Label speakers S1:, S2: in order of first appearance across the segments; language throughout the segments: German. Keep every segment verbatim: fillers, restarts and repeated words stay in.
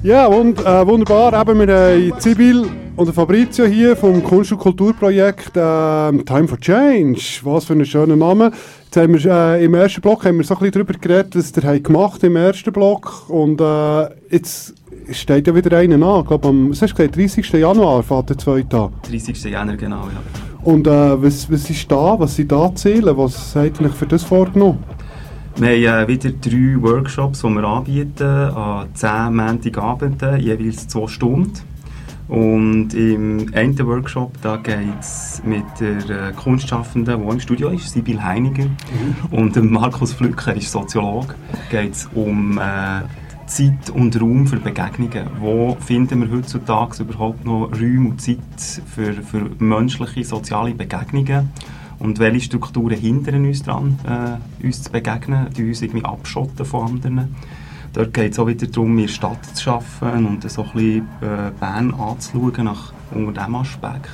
S1: Ja, wund, äh, wunderbar. Eben, wir haben Sibyl und Fabrizio hier vom Kunst- und Kulturprojekt äh, Time for Change. Was für einen schönen Namen. Jetzt haben wir, äh, im ersten Block haben wir so ein bisschen darüber geredet, was ihr habt gemacht im ersten Block. Und äh, jetzt steht ja wieder einer an. Ich glaube, am was hast du gesagt, dreißigsten Januar fährt der zweite an.
S2: dreißigsten Januar, genau, ja.
S1: Und äh, was, was ist da? Was sind da die Ziele? Was habt ihr euch für das vorgenommen?
S2: Wir haben äh, wieder drei Workshops, die wir anbieten, an zehn Montagabenden, jeweils zwei Stunden. Und im einen Workshop geht es mit der äh, Kunstschaffenden, die im Studio ist, Sibyl Heiniger, mhm. und dem Markus Flücker, ist Soziologe, geht es um äh, Zeit und Raum für Begegnungen. Wo finden wir heutzutage überhaupt noch Räume und Zeit für, für menschliche, soziale Begegnungen? Und welche Strukturen hindern uns daran, äh, uns zu begegnen, die uns irgendwie abschotten von anderen. Dort geht es auch wieder darum, in der Stadt zu arbeiten und so ein bisschen äh, Bern anzuschauen nach, unter diesem Aspekt.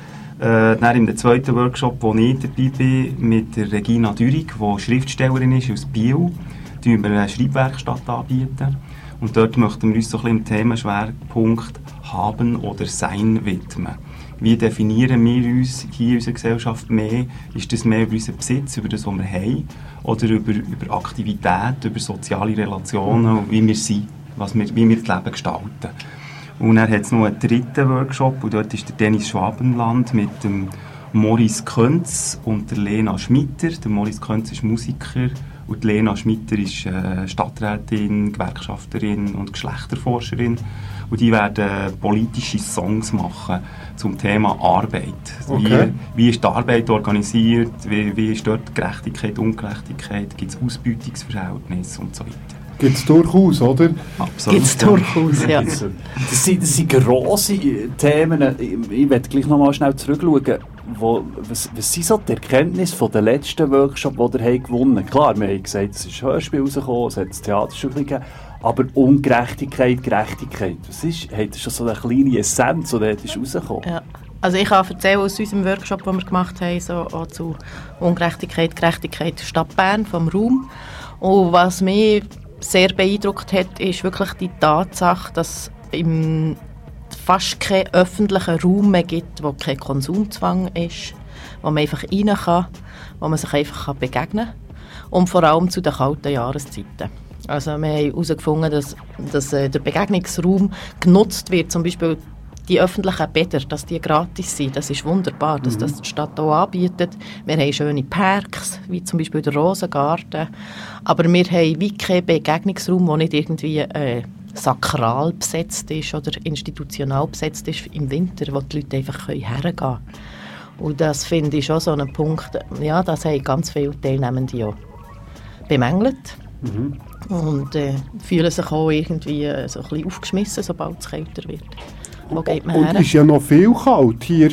S2: Äh, dann im zweiten Workshop, wo ich dabei bin, mit der Regina Dürig, die Schriftstellerin ist aus Biel, anbieten wir eine Schreibwerkstatt anbieten. Und dort möchten wir uns so ein bisschen im Themenschwerpunkt Haben oder Sein widmen. Wie definieren wir uns hier in unserer Gesellschaft mehr? Ist das mehr über unseren Besitz, über das, was wir haben? Oder über, über Aktivität, über soziale Relationen, wie wir sind, was wir, wie wir das Leben gestalten? Und dann hat es noch einen dritten Workshop, und dort ist der Dennis Schwabenland mit dem Maurice Könz und der Lena Schmitter. Der Maurice Könz ist Musiker und die Lena Schmitter ist äh, Stadträtin, Gewerkschafterin und Geschlechterforscherin. Und die werden politische Songs machen zum Thema Arbeit.
S1: Okay.
S2: Wie, wie ist die Arbeit organisiert? Wie, wie ist dort Gerechtigkeit, Ungerechtigkeit? Gibt es Ausbeutungsverhältnisse und so weiter?
S1: Gibt es durchaus, oder?
S2: Absolut.
S3: Gibt es durchaus, ja.
S4: Das sind, das sind grosse Themen. Ich, ich werde gleich noch mal schnell zurückschauen. Wo, was, was sind so die Erkenntnisse von den letzten Workshops, die ihr gewonnen habt? Klar, wir haben gesagt, es ist ein Hörspiel rausgekommen, es hat das Theater schon gegeben. Aber Ungerechtigkeit, Gerechtigkeit, was ist? Habt ihr schon so eine kleine Essenz, die dort ist rausgekommen?
S3: Ja. Also ich kann erzählen aus unserem Workshop, den wir gemacht haben, so auch zu Ungerechtigkeit, Gerechtigkeit Stadt Bern, vom Raum. Und was mich sehr beeindruckt hat, ist wirklich die Tatsache, dass im fast keinen öffentlichen Raum mehr gibt, wo kein Konsumzwang ist, wo man einfach rein kann, wo man sich einfach begegnen kann. Und vor allem zu den kalten Jahreszeiten. Also wir haben herausgefunden, dass, dass äh, der Begegnungsraum genutzt wird, zum Beispiel die öffentlichen Bäder, dass die gratis sind. Das ist wunderbar, dass das die Stadt auch anbietet. Wir haben schöne Parks, wie zum Beispiel der Rosengarten. Aber wir haben wie keinen Begegnungsraum, der nicht irgendwie äh, sakral besetzt ist oder institutional besetzt ist im Winter, wo die Leute einfach hergehen können. Und das finde ich schon so einen Punkt, ja, das haben ganz viele Teilnehmende auch bemängelt. Mhm. Und äh, fühlen sich auch irgendwie äh, so ein bisschen aufgeschmissen, sobald es kälter wird. Wo geht man
S1: und
S3: her?
S1: Es ist ja noch viel kalt hier.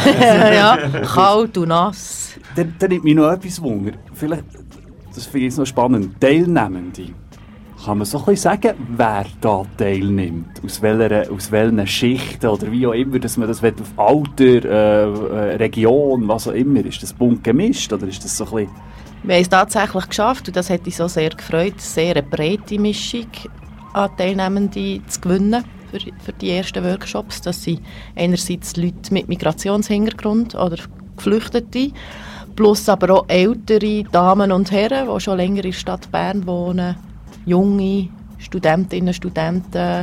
S3: Ja, kalt und nass.
S4: Dann, dann nimmt mich noch etwas Wunder. Vielleicht, das finde ich jetzt noch spannend, Teilnehmende. Kann man so ein bisschen sagen, wer da teilnimmt? Aus welcher, aus welchen Schichten oder wie auch immer, dass man das auf Alter, äh, Region, was auch immer, ist das bunt gemischt oder ist das so ein bisschen...
S3: Wir haben es tatsächlich geschafft und das hat uns so sehr gefreut, sehr eine breite Mischung an Teilnehmenden zu gewinnen für, für die ersten Workshops. Das sind einerseits Leute mit Migrationshintergrund oder Geflüchtete, plus aber auch ältere Damen und Herren, die schon länger in der Stadt Bern wohnen, junge Studentinnen, Studenten,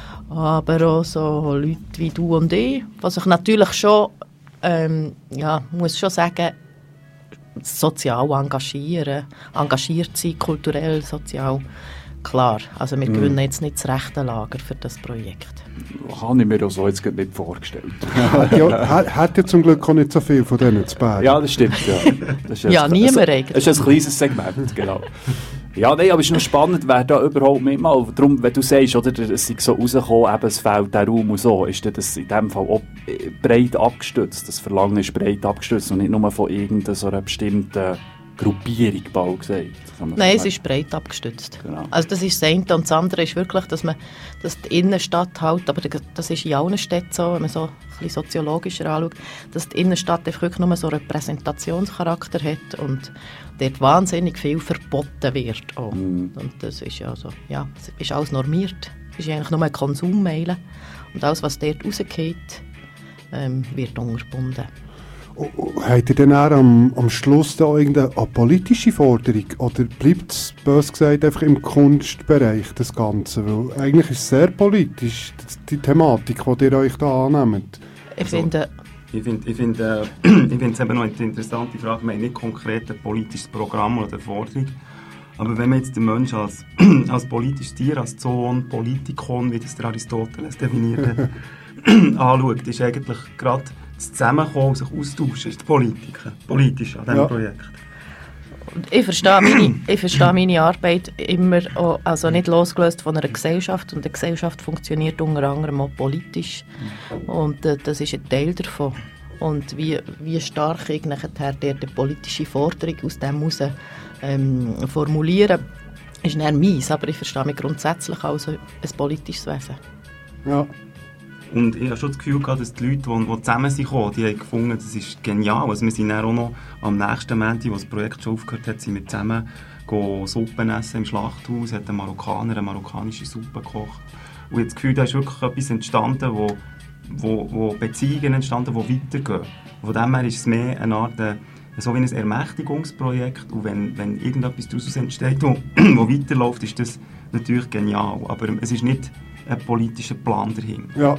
S3: aber auch so Leute wie du und ich, die sich natürlich schon, ähm, ja, muss schon sagen, sozial engagieren, engagiert sein, kulturell, sozial. Klar, also wir mm. gewinnen jetzt nicht das rechte Lager für das Projekt.
S4: Habe ich mir auch so jetzt nicht vorgestellt.
S1: ja, hat ja zum Glück auch nicht so viel von denen zu Bern.
S4: Ja, das stimmt. Ja, das ist
S3: ja
S4: ein,
S3: niemand
S4: ein,
S3: eigentlich.
S4: Das ist ein kleines Segment, genau. Ja, nein, aber es ist noch spannend, wer da überhaupt mitmacht. Darum, wenn du sagst, oder, es ist so rausgekommen, eben, es fehlt der Raum und so, ist das in dem Fall auch breit abgestützt. Das Verlangen ist breit abgestützt und nicht nur von irgendeiner so einer bestimmten Gruppierung, bald gesagt.
S3: Nein, es ist breit abgestützt. Genau. Also das ist das eine. Und das andere ist wirklich, dass man dass die Innenstadt halt, aber das ist in allen Städten so, wenn man so ein bisschen soziologischer anschaut, dass die Innenstadt einfach wirklich nur so einen Repräsentationscharakter hat und dort wahnsinnig viel verboten wird. Oh. Mm. Und das ist ja so, ja, es ist alles normiert. ist eigentlich nur ein Konsummeilen. Und alles, was dort rausgeht, ähm, wird unterbunden.
S1: Oh, oh, habt ihr dann am, am Schluss da irgendeine politische Forderung? Oder bleibt es, bös gesagt, einfach im Kunstbereich, das Ganze? Weil eigentlich ist es sehr politisch, die Thematik, die ihr euch da annehmt.
S3: Ich finde...
S2: Ich finde ich find, äh, ich find es eben noch eine interessante Frage. Wir haben nicht konkret ein politisches Programm oder eine Forderung. Aber wenn man jetzt den Menschen als, als politisches Tier, als Zoon, Politikon, wie das der Aristoteles definiert hat, anschaut, ist eigentlich gerade das Zusammenkommen und sich austauschen, ist die Politik, politisch an diesem ja. Projekt.
S3: Ich verstehe, meine, ich verstehe meine Arbeit immer auch, also nicht losgelöst von einer Gesellschaft. Und eine Gesellschaft funktioniert unter anderem auch politisch. Und äh, das ist ein Teil davon. Und wie, wie stark ich nachher die politische Forderung aus dem heraus ähm, formulieren, ist dann meins. Aber ich verstehe mich grundsätzlich als ein politisches Wesen.
S1: Ja.
S2: Und ich habe schon das Gefühl gehabt, dass die Leute, die, die zusammen sind, die haben gefunden, das ist genial. Also wir sind dann auch noch am nächsten Montag, wo das Projekt schon aufgehört hat, sind wir zusammen Suppen essen im Schlachthaus. Es hat ein Marokkaner eine marokkanische Suppe gekocht. Und ich habe das Gefühl, da ist wirklich etwas entstanden, wo, wo, wo Beziehungen entstanden, die weitergehen. Und von dem her ist es mehr eine Art, so wie ein Ermächtigungsprojekt. Und wenn, wenn irgendetwas daraus entsteht, wo, wo weiterläuft, ist das natürlich genial. Aber es ist nicht ein politischer Plan dahinter.
S1: Ja.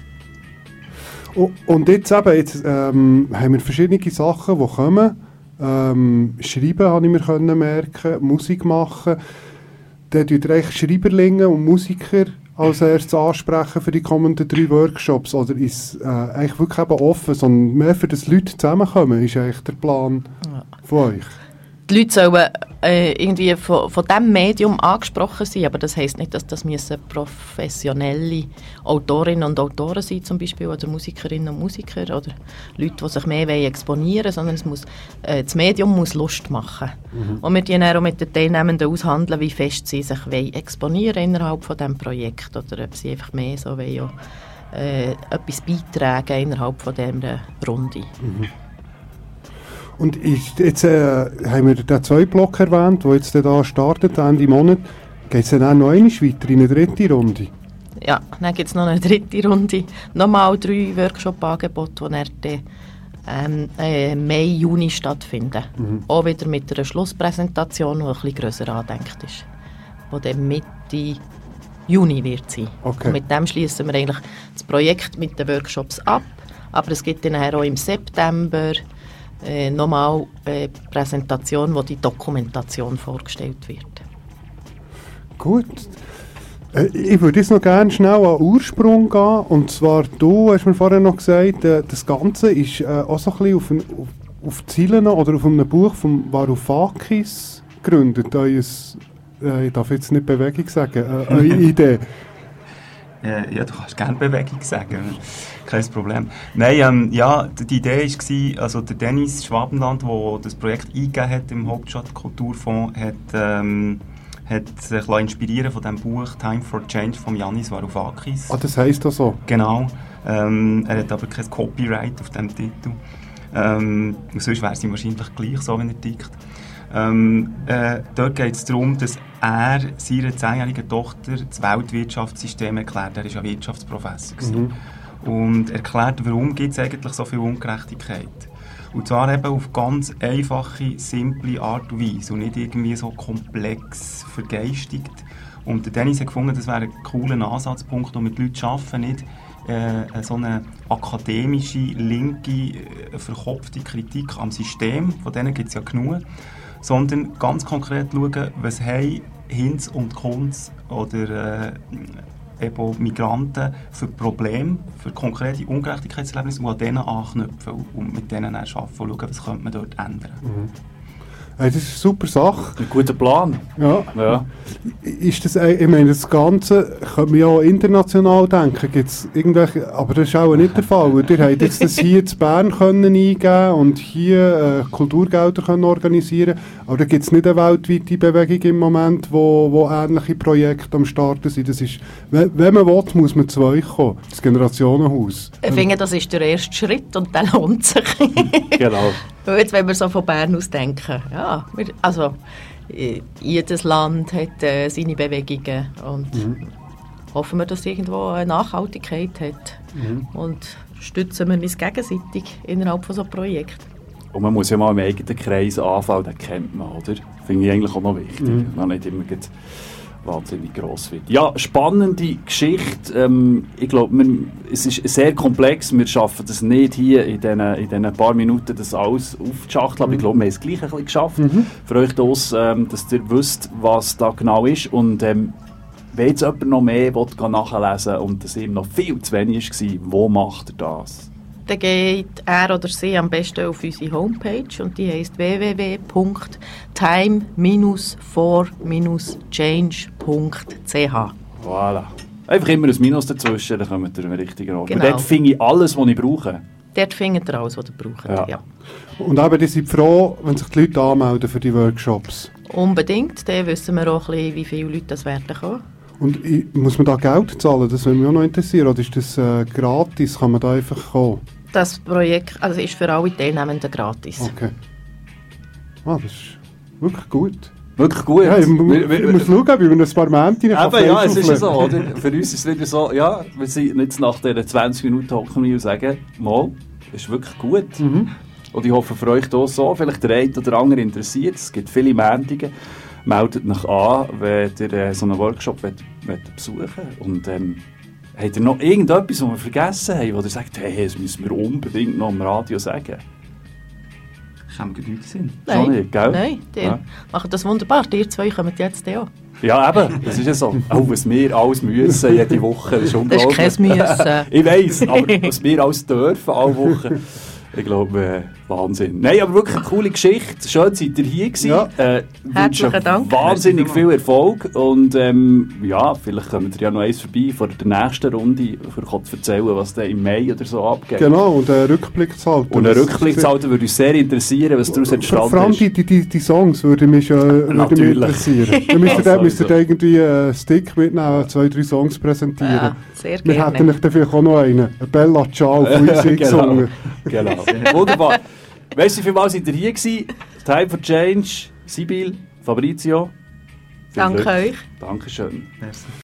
S1: Und jetzt eben, jetzt ähm, haben wir verschiedene Sachen, die kommen. Ähm, Schreiben habe ich mir können merken, Musik machen. Dann tut ihr eigentlich Schreiberlinge und Musiker als erstes ansprechen für die kommenden drei Workshops? Oder ist es äh, eigentlich wirklich eben offen, sondern mehr für das Leute zusammenkommen, ist eigentlich der Plan ja. von euch?
S3: Die Leute sollen äh, irgendwie von, von diesem Medium angesprochen sein, aber das heisst nicht, dass das müssen professionelle Autorinnen und Autoren sein zum Beispiel, oder Musikerinnen und Musiker oder Leute, die sich mehr exponieren wollen, sondern es muss, äh, das Medium muss Lust machen. Mhm. Und wir dann auch mit den Teilnehmenden aushandeln, wie fest sie sich exponieren innerhalb von diesem Projekt oder ob sie einfach mehr so wollen, auch, äh, etwas beitragen innerhalb von dieser Runde.
S1: Mhm. Und ich, jetzt äh, haben wir den zweiten Block erwähnt, der jetzt da startet, Ende Monat. Geht es dann auch noch einmal weiter in eine dritte Runde?
S3: Ja, dann gibt es noch eine dritte Runde. Nochmal drei Workshop-Angebote, die dann ähm, äh, Mai, Juni stattfinden. Mhm. Auch wieder mit einer Schlusspräsentation, die ein bisschen grösser angedenkt ist. Die dann Mitte Juni wird sein.
S1: Okay.
S3: Und mit dem schließen wir eigentlich das Projekt mit den Workshops ab. Aber es gibt dann auch im September Äh, nochmal eine Präsentation, wo die Dokumentation vorgestellt wird.
S1: Gut. Äh, ich würde jetzt noch gerne schnell an den Ursprung gehen. Und zwar, du hast mir vorher noch gesagt, äh, das Ganze ist äh, auch so ein bisschen auf, ein, auf, auf Zielen oder auf einem Buch von Varoufakis gegründet. Euer, äh, ich darf jetzt nicht Bewegung sagen, äh, eure Idee.
S2: Äh, ja, du kannst gerne Bewegung sagen. Kein Problem. Nein, ähm, ja, die Idee war, also der Dennis Schwabenland, der das Projekt eingegeben hat im Hauptstadtkulturfonds, hat, ähm, hat sich inspirieren von dem Buch «Time for Change» von Yannis Varoufakis.
S1: Ah, das heisst auch so?
S2: Genau. Ähm, er hat aber kein Copyright auf diesem Titel. Ähm, sonst wäre es ihm wahrscheinlich gleich so, wenn er tickt. Ähm, äh, dort geht es darum, dass er seiner zehnjährigen Tochter das Weltwirtschaftssystem erklärt. Er war ja Wirtschaftsprofessor. Mhm. Und erklärt, warum gibt es eigentlich so viel Ungerechtigkeit. Und zwar eben auf ganz einfache, simple Art und Weise und nicht irgendwie so komplex vergeistigt. Und der Dennis hat gefunden, das wäre ein cooler Ansatzpunkt, um mit Leuten arbeiten, nicht äh, so eine akademische, linke, äh, verkopfte Kritik am System, von denen gibt es ja genug, sondern ganz konkret schauen, was haben Hinz und Kunz oder äh, eben Migranten für Probleme, für konkrete Ungerechtigkeitserlebnisse und an denen anknüpfen und mit denen dann arbeiten und schauen, was könnte man dort ändern. Mhm.
S1: Hey, das ist eine super Sache.
S4: Ein guter Plan.
S1: Ja.
S4: Ja.
S1: Ist das, ich meine, das Ganze könnte man ja auch international denken. Gibt's irgendwelche, aber das ist auch nicht der Fall. Ihr habt jetzt das hier in Bern können eingeben und hier äh, Kulturgelder können organisieren. Aber da gibt es nicht eine weltweite Bewegung im Moment, wo, wo ähnliche Projekte am Starten sind. Das ist, wenn, wenn man will, muss man zu euch kommen. Das Generationenhaus.
S3: Ich finde, das ist der erste Schritt und der lohnt sich.
S4: Genau.
S3: Jetzt, wenn wir so von Bern aus denken, ja, also jedes Land hat äh, seine Bewegungen und
S1: mhm.
S3: hoffen wir, dass es irgendwo eine Nachhaltigkeit hat. Mhm. Und stützen wir uns gegenseitig innerhalb von so einem Projekt.
S4: Und man muss ja mal im eigenen Kreis anfangen, den kennt man, oder? Finde ich eigentlich auch noch wichtig, mhm. man nicht immer wahnsinnig gross wird. Ja, spannende Geschichte. Ähm, ich glaube, es ist sehr komplex. Wir schaffen das nicht hier in diesen, in diesen paar Minuten, das alles aufzuschachteln. Aber mhm. ich glaube, wir haben es gleich ein bisschen geschafft. Mhm. Für euch das, ähm, dass ihr wisst, was da genau ist. Und ähm, wenn jetzt jemand noch mehr will, nachlesen will und das ihm noch viel zu wenig war, wo macht er das?
S3: Dann geht er oder sie am besten auf unsere Homepage und die heisst w w w punkt time for change punkt c h.
S4: Voilà. Einfach immer ein Minus dazwischen, dann kommt ihr im richtigen Ort.
S3: Genau.
S4: Und dort finde ich alles, was ich brauche.
S3: Dort findet ihr alles, was ihr braucht.
S4: Ja.
S3: Ja.
S1: Und eben, die sind froh, wenn sich die Leute anmelden für die Workshops.
S3: Unbedingt. Dann wissen wir auch ein bisschen, wie viele Leute das werden kommen.
S1: Und ich, muss man da Geld zahlen? Das würde mich auch noch interessieren. Oder ist das äh, gratis? Kann man da einfach kommen?
S3: Das Projekt also ist für alle Teilnehmenden gratis.
S1: Okay. Ah, das ist wirklich gut.
S4: Wirklich gut.
S1: Ja, ich, wir, wir, ich muss schauen, wie man ein paar Männchen
S4: kann. Aber ja, es ist ja so, oder? Für uns ist es wieder so, ja, wir sind jetzt nach diesen zwanzig Minuten hocken wir und sagen, mal, ist wirklich gut. Mhm. Und ich hoffe für euch hier so, vielleicht der eine oder andere interessiert. Es gibt viele Mäntige. Meldet euch an, wenn ihr äh, so einen Workshop wollt, wollt besuchen wollt. Und ähm, habt ihr noch irgendetwas, was wir vergessen haben, wo ihr sagt, hey, das müssen wir unbedingt noch im Radio sagen?
S2: Das haben wir genügend Sinn.
S3: Nein,
S4: Schon nicht, gell?
S3: Nein, die
S4: ja.
S3: machen das wunderbar. Ihr zwei kommen jetzt auch.
S4: Ja, eben, das ist ja so. Auch was wir alles müssen, jede Woche, das ist unglaublich.
S3: Das ist kein Müssen.
S4: Ich weiss, aber was wir alles dürfen, alle Wochen. Ich glaube, äh, Wahnsinn. Nein, aber wirklich eine coole Geschichte. Schön, seid ihr hier gewesen.
S1: Ja.
S4: Äh,
S3: Herzlichen Dank.
S4: Wahnsinnig viel Erfolg. Und ähm, ja, vielleicht kommt ihr ja noch eins vorbei vor der nächsten Runde, für zu erzählen, was da im Mai oder so abgeht.
S1: Genau, und einen Rückblick zu halten.
S4: Und einen Rückblick zu halten würde uns sehr interessieren, was daraus entstanden
S1: Vor allem die, die, die, die Songs würden mich, äh, würden mich interessieren. Wir müssten da müssten irgendwie einen Stick mitnehmen, zwei, drei Songs präsentieren.
S3: Ja, sehr
S1: Wir
S3: gerne.
S1: hätten nicht vielleicht auch noch einen. Eine Bella Ciao von uns gesungen.
S4: Genau. Wunderbar. Weißt du, vielmals seid ihr hier gewesen? Time for Change, Sibyl, Fabrizio.
S3: Danke euch.
S4: Dankeschön.
S2: Merci.